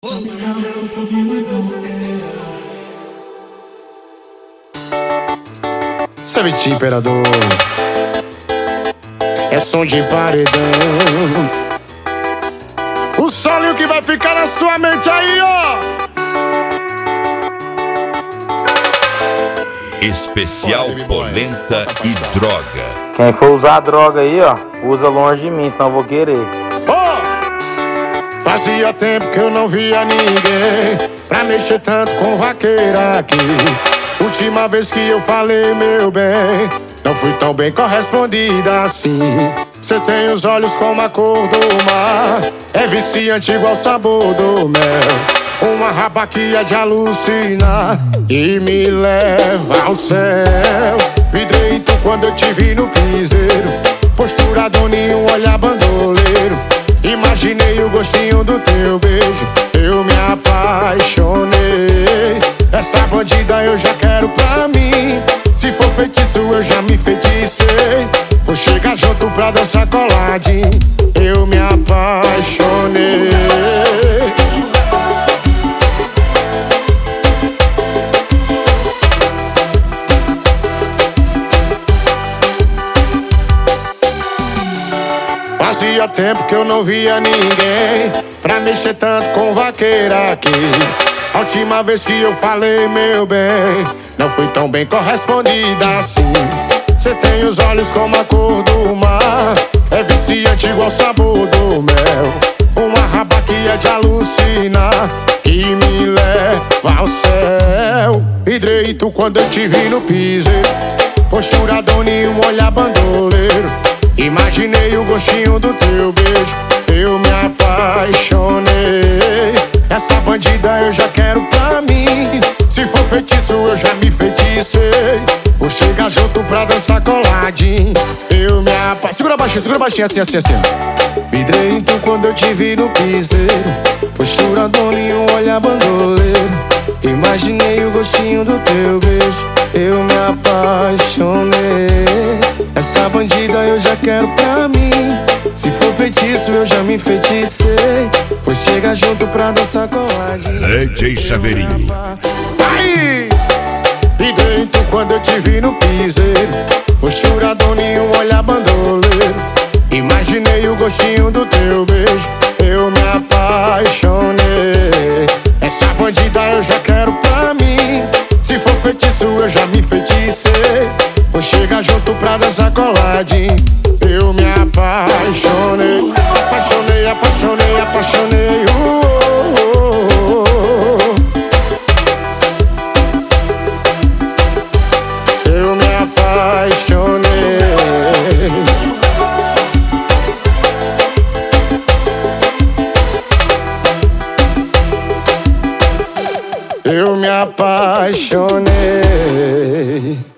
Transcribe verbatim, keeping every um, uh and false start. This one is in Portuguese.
Savage Imperador é som de paredão. O solinho que vai ficar na sua mente aí, ó. Especial polenta e droga. Quem for usar droga aí, ó, usa longe de mim, senão eu vou querer. Oh! Fazia tempo que eu não via ninguém pra mexer tanto com vaqueira aqui. Última vez que eu falei, meu bem, não fui tão bem correspondida assim. Cê tem os olhos como a cor do mar, é viciante igual o sabor do mel. Uma raba que é de alucinar e me leva ao céu. Vidreito quando eu te vi no piseiro, postura doninho, olhar bandoleiro. Imaginei o gostinho do teu beijo, eu me apaixonei. Essa bandida eu já quero pra mim, se for feitiço eu já me feticei. Vou chegar junto pra dançar coladinho, eu me apaixonei. Fazia tempo que eu não via ninguém pra mexer tanto com vaqueira aqui. A última vez que eu falei, meu bem, não fui tão bem correspondida assim. Cê tem os olhos como a cor do mar, é viciante igual o sabor do mel. Uma raba que é de alucinar, que me leva ao céu. Vidreito quando eu te vi no piseiro, postura doninho, olhar bandoleiro. Imaginei o gostinho do teu beijo, eu me apaixonei. Essa bandida eu já quero pra mim, se for feitiço eu já me feticei. Vou chegar junto pra dançar coladinho, eu me apaixonei. Segura baixinho, segura baixinho, assim, assim, assim. Vidreito quando eu te vi no piseiro, postura doninho, olhar bandoleiro. Imaginei o gostinho do teu beijo, eu me apaixonei. Essa bandida eu já quero pra mim, se for feitiço eu já me feticei. Vou chegar junto pra dançar coladinho, D J Chaveirinho. Aí! E dentro quando eu te vi no piseiro, postura doninho, olhar bandoleiro. Imaginei o gostinho do teu beijo, eu me apaixonei. Essa bandida eu já quero pra mim, se for feitiço eu já me feticei. Vou chegar junto pra dançar coladinho, eu me apaixonei. Apaixonei, apaixonei, apaixonei, uh, uh, uh, uh. Eu me apaixonei. Eu me apaixonei.